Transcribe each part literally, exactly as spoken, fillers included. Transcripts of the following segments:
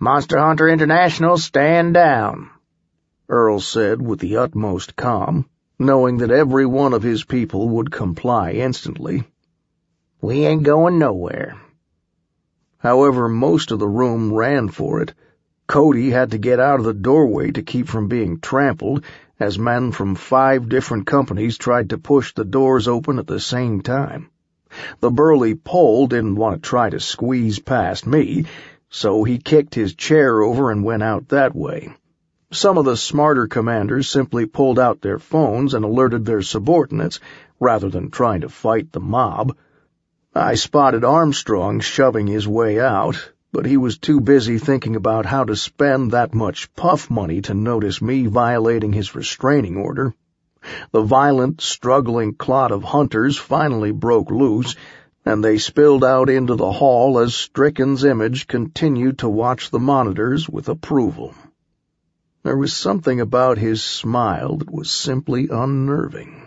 "Monster Hunter International, stand down," Earl said with the utmost calm, knowing that every one of his people would comply instantly. "We ain't going nowhere." However, most of the room ran for it. Cody had to get out of the doorway to keep from being trampled, as men from five different companies tried to push the doors open at the same time. The burly Pole didn't want to try to squeeze past me, so he kicked his chair over and went out that way. Some of the smarter commanders simply pulled out their phones and alerted their subordinates, rather than trying to fight the mob. I spotted Armstrong shoving his way out, but he was too busy thinking about how to spend that much puff money to notice me violating his restraining order. The violent, struggling clot of hunters finally broke loose, and they spilled out into the hall as Stricken's image continued to watch the monitors with approval. There was something about his smile that was simply unnerving.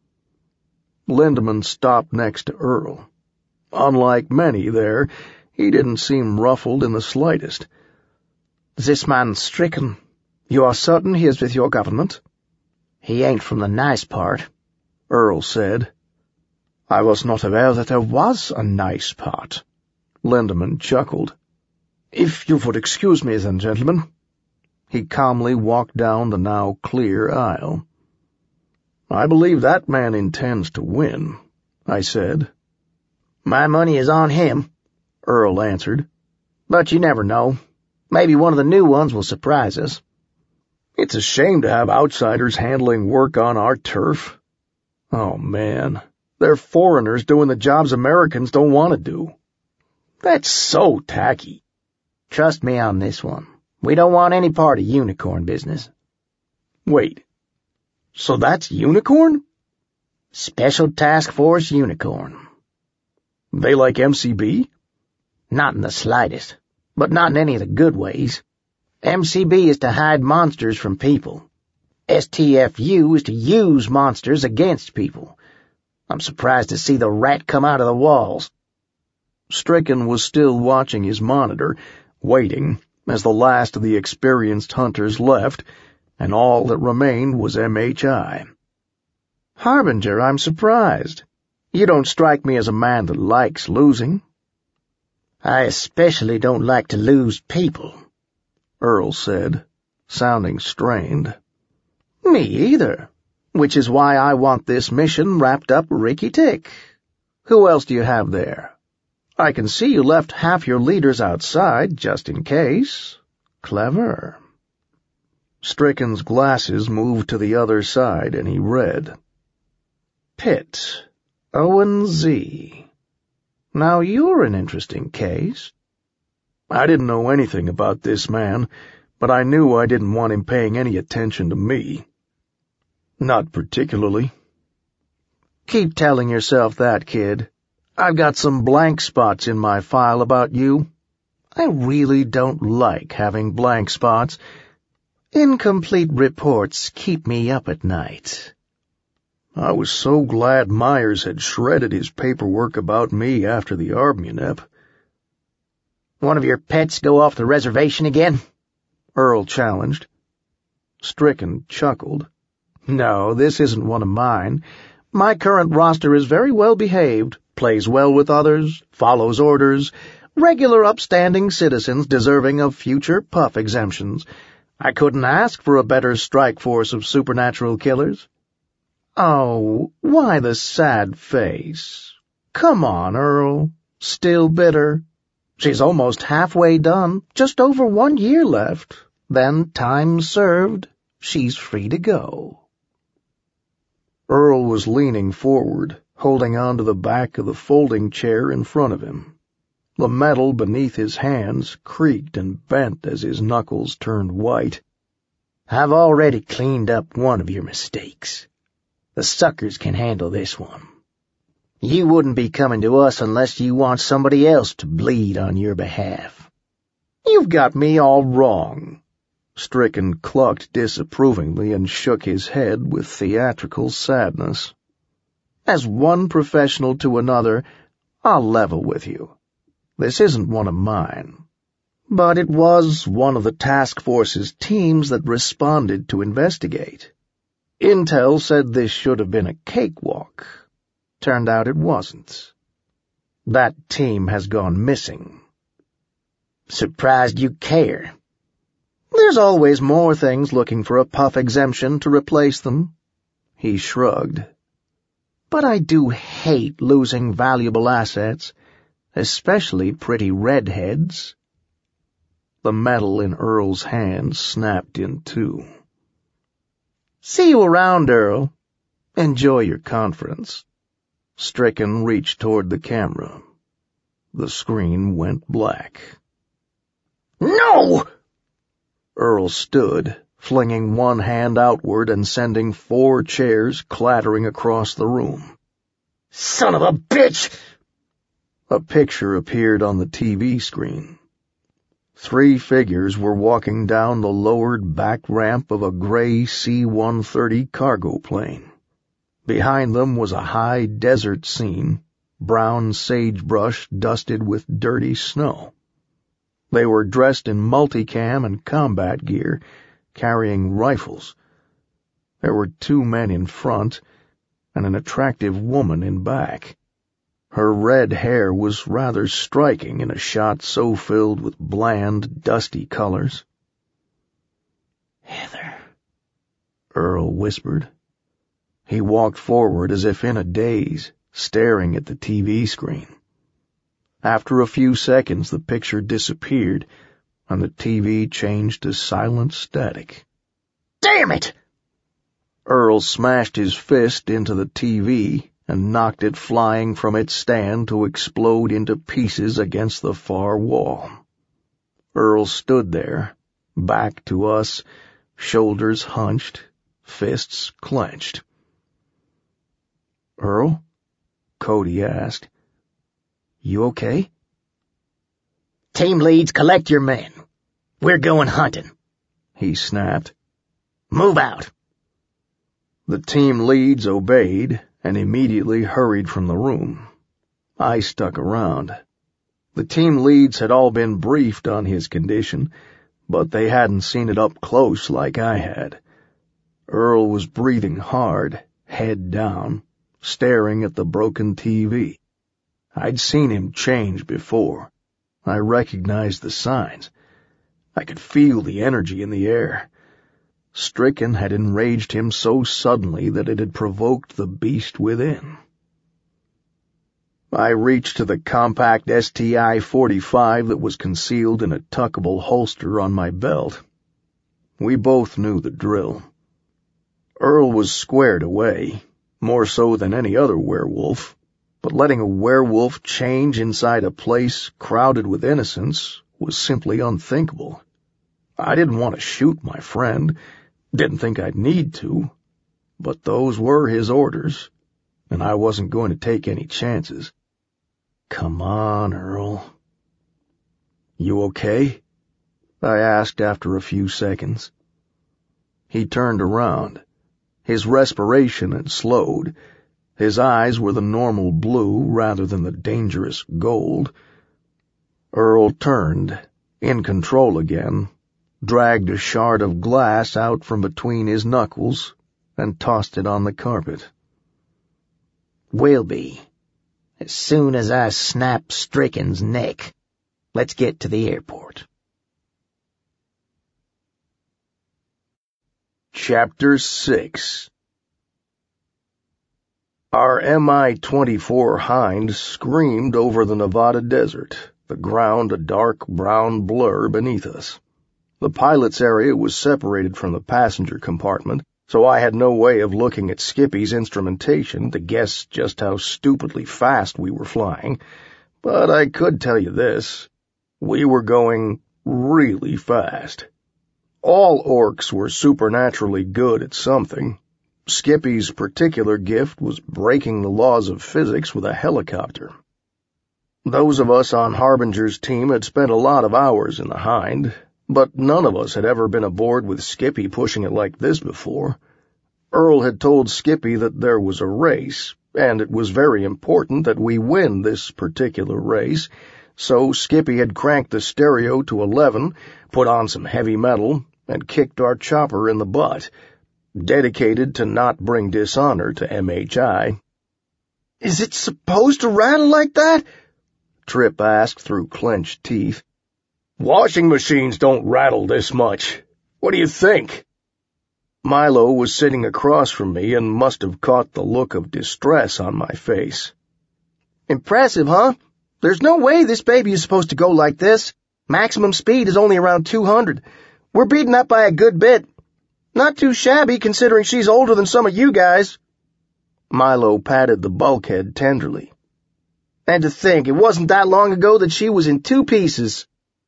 Lindemann stopped next to Earl. Unlike many there, he didn't seem ruffled in the slightest. "This man Stricken, you are certain he is with your government?" "He ain't from the nice part," Earl said. "I was not aware that there was a nice part." Lindemann chuckled. "If you would excuse me then, gentlemen." He calmly walked down the now clear aisle. "I believe that man intends to win," I said. "My money is on him," Earl answered. "But you never know. Maybe one of the new ones will surprise us." "It's a shame to have outsiders handling work on our turf. Oh, man, they're foreigners doing the jobs Americans don't want to do. That's so tacky." "Trust me on this one. We don't want any part of unicorn business." "Wait, so that's Unicorn?" "Special Task Force Unicorn." "They like M C B?" "Not in the slightest, but not in any of the good ways. M C B is to hide monsters from people. S T F U is to use monsters against people. I'm surprised to see the rat come out of the walls." Stricken was still watching his monitor, waiting, as the last of the experienced hunters left, and all that remained was M H I. "Harbinger, I'm surprised. You don't strike me as a man that likes losing." "I especially don't like to lose people," Earl said, sounding strained. "Me either, which is why I want this mission wrapped up ricky-tick. Who else do you have there? I can see you left half your leaders outside, just in case. Clever." Stricken's glasses moved to the other side, and he read. "Pitt, Owen Z. Now you're an interesting case." I didn't know anything about this man, but I knew I didn't want him paying any attention to me. Not particularly. "Keep telling yourself that, kid. I've got some blank spots in my file about you. I really don't like having blank spots. Incomplete reports keep me up at night." I was so glad Myers had shredded his paperwork about me after the Armunep. "One of your pets go off the reservation again?" Earl challenged. Stricken chuckled. "No, this isn't one of mine. My current roster is very well behaved, plays well with others, follows orders, regular upstanding citizens deserving of future puff exemptions. I couldn't ask for a better strike force of supernatural killers." "Oh, why the sad face? Come on, Earl. Still bitter? She's almost halfway done, just over one year left. Then, time served, she's free to go." Earl was leaning forward, holding on to the back of the folding chair in front of him. The metal beneath his hands creaked and bent as his knuckles turned white. "I've already cleaned up one of your mistakes. The suckers can handle this one. You wouldn't be coming to us unless you want somebody else to bleed on your behalf." "You've got me all wrong." Stricken clucked disapprovingly and shook his head with theatrical sadness. "As one professional to another, I'll level with you. This isn't one of mine. But it was one of the task force's teams that responded to investigate. Intel said this should have been a cakewalk. Turned out it wasn't. That team has gone missing. Surprised you care. There's always more things looking for a puff exemption to replace them. He shrugged. But I do hate losing valuable assets, especially pretty redheads. The metal in Earl's hand snapped in two. See you around, Earl. Enjoy your conference. Stricken reached toward the camera. The screen went black. No! Earl stood, flinging one hand outward and sending four chairs clattering across the room. Son of a bitch! A picture appeared on the T V screen. Three figures were walking down the lowered back ramp of a gray C one thirty cargo plane. Behind them was a high desert scene, brown sagebrush dusted with dirty snow. They were dressed in multicam and combat gear, carrying rifles. There were two men in front and an attractive woman in back. Her red hair was rather striking in a shot so filled with bland, dusty colors. Heather, Earl whispered. He walked forward as if in a daze, staring at the T V screen. After a few seconds, the picture disappeared, and the T V changed to silent static. Damn it! Earl smashed his fist into the T V and knocked it flying from its stand to explode into pieces against the far wall. Earl stood there, back to us, shoulders hunched, fists clenched. "Earl?" Cody asked. "You okay?" Team leads, collect your men. We're going hunting, he snapped. Move out. The team leads obeyed and immediately hurried from the room. I stuck around. The team leads had all been briefed on his condition, but they hadn't seen it up close like I had. Earl was breathing hard, head down, staring at the broken T V. I'd seen him change before. I recognized the signs. I could feel the energy in the air. Stricken had enraged him so suddenly that it had provoked the beast within. I reached to the compact S T I forty-five that was concealed in a tuckable holster on my belt. We both knew the drill. Earl was squared away, more so than any other werewolf, but letting a werewolf change inside a place crowded with innocents was simply unthinkable. I didn't want to shoot my friend, didn't think I'd need to, but those were his orders, and I wasn't going to take any chances. "Come on, Earl." "You okay?" I asked after a few seconds. He turned around. His respiration had slowed. His eyes were the normal blue rather than the dangerous gold. Earl turned, in control again, dragged a shard of glass out from between his knuckles, and tossed it on the carpet. Will be. As soon as I snap Stricken's neck. Let's get to the airport. Chapter six. Our M I twenty-four Hind screamed over the Nevada desert, the ground a dark brown blur beneath us. The pilot's area was separated from the passenger compartment, so I had no way of looking at Skippy's instrumentation to guess just how stupidly fast we were flying, but I could tell you this. We were going really fast. All orcs were supernaturally good at something. Skippy's particular gift was breaking the laws of physics with a helicopter. Those of us on Harbinger's team had spent a lot of hours in the Hind, but none of us had ever been aboard with Skippy pushing it like this before. Earl had told Skippy that there was a race, and it was very important that we win this particular race, so Skippy had cranked the stereo to eleven, put on some heavy metal, and kicked our chopper in the butt, dedicated to not bring dishonor to M H I. "Is it supposed to rattle like that?" Trip asked through clenched teeth. "Washing machines don't rattle this much. What do you think?" Milo was sitting across from me and must have caught the look of distress on my face. "Impressive, huh? There's no way this baby is supposed to go like this. Maximum speed is only around two hundred. We're beating that by a good bit. Not too shabby considering she's older than some of you guys." Milo patted the bulkhead tenderly. "And to think, it wasn't that long ago that she was in two pieces."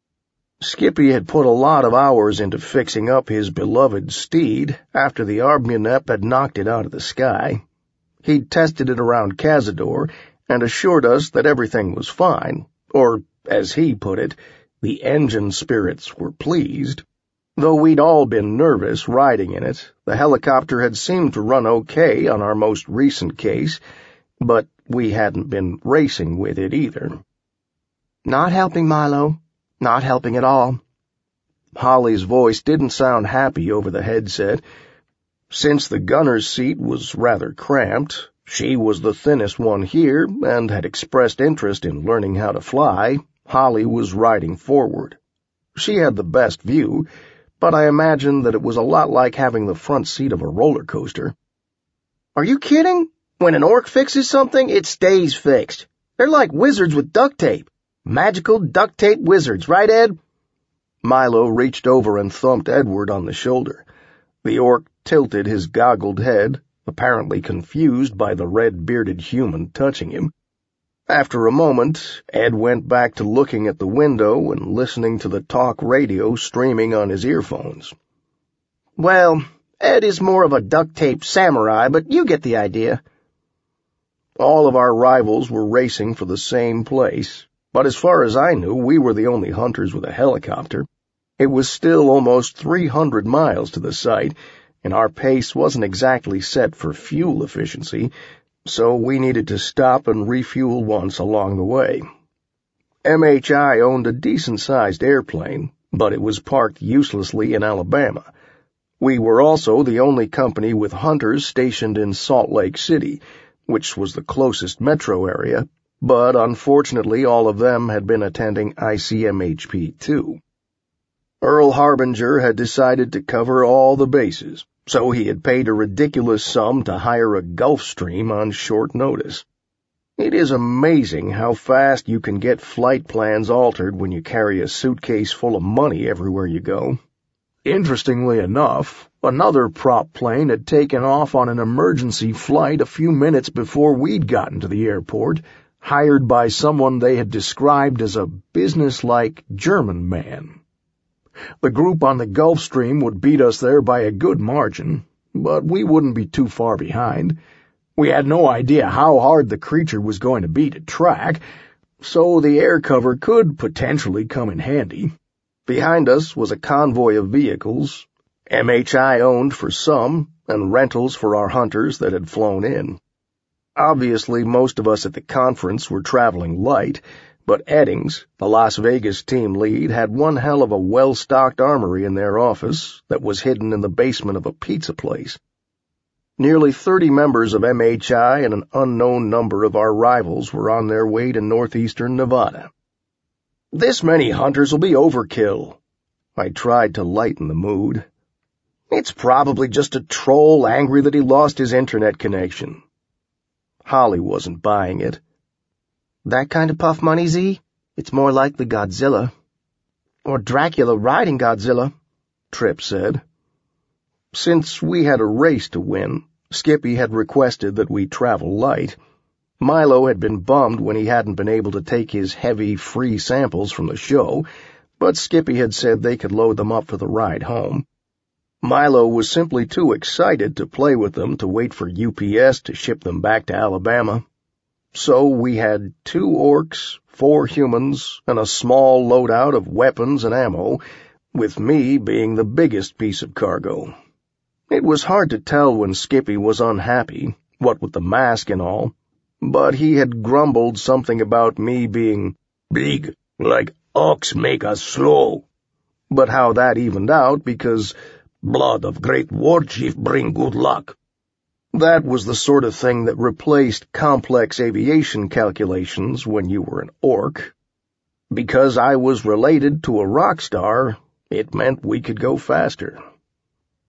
Skippy had put a lot of hours into fixing up his beloved steed after the Arbmunep had knocked it out of the sky. He'd tested it around Cazador and assured us that everything was fine, or, as he put it, the engine spirits were pleased. Though we'd all been nervous riding in it, the helicopter had seemed to run okay on our most recent case, but we hadn't been racing with it either. "Not helping, Milo. Not helping at all." Holly's voice didn't sound happy over the headset. Since the gunner's seat was rather cramped, she was the thinnest one here and had expressed interest in learning how to fly. Holly was riding forward. She had the best view, but I imagined that it was a lot like having the front seat of a roller coaster. "Are you kidding? When an orc fixes something, it stays fixed. They're like wizards with duct tape. Magical duct tape wizards, right, Ed?" Milo reached over and thumped Edward on the shoulder. The orc tilted his goggled head, apparently confused by the red-bearded human touching him. After a moment, Ed went back to looking at the window and listening to the talk radio streaming on his earphones. "Well, Ed is more of a duct-tape samurai, but you get the idea." All of our rivals were racing for the same place, but as far as I knew, we were the only hunters with a helicopter. It was still almost three hundred miles to the site, and our pace wasn't exactly set for fuel efficiency, so we needed to stop and refuel once along the way. M H I owned a decent-sized airplane, but it was parked uselessly in Alabama. We were also the only company with hunters stationed in Salt Lake City, which was the closest metro area, but unfortunately all of them had been attending I C M H P too. Earl Harbinger had decided to cover all the bases, so he had paid a ridiculous sum to hire a Gulfstream on short notice. It is amazing how fast you can get flight plans altered when you carry a suitcase full of money everywhere you go. Interestingly enough, another prop plane had taken off on an emergency flight a few minutes before we'd gotten to the airport, hired by someone they had described as a businesslike German man. The group on the Gulfstream would beat us there by a good margin, but we wouldn't be too far behind. We had no idea how hard the creature was going to be to track, so the air cover could potentially come in handy. Behind us was a convoy of vehicles, M H I owned for some, and rentals for our hunters that had flown in. Obviously, most of us at the conference were traveling light, but Eddings, the Las Vegas team lead, had one hell of a well-stocked armory in their office that was hidden in the basement of a pizza place. Nearly thirty members of M H I and an unknown number of our rivals were on their way to northeastern Nevada. "This many hunters will be overkill." I tried to lighten the mood. "It's probably just a troll angry that he lost his internet connection." Holly wasn't buying it. "That kind of puff money, Z? It's more like the Godzilla." "Or Dracula riding Godzilla," Trip said. Since we had a race to win, Skippy had requested that we travel light. Milo had been bummed when he hadn't been able to take his heavy, free samples from the show, but Skippy had said they could load them up for the ride home. Milo was simply too excited to play with them to wait for U P S to ship them back to Alabama. So we had two orcs, four humans, and a small loadout of weapons and ammo, with me being the biggest piece of cargo. It was hard to tell when Skippy was unhappy, what with the mask and all, but he had grumbled something about me being big Like ox make us slow. But how that evened out because blood of great war chief bring good luck. That was the sort of thing that replaced complex aviation calculations when you were an orc. Because I was related to a rock star, it meant we could go faster.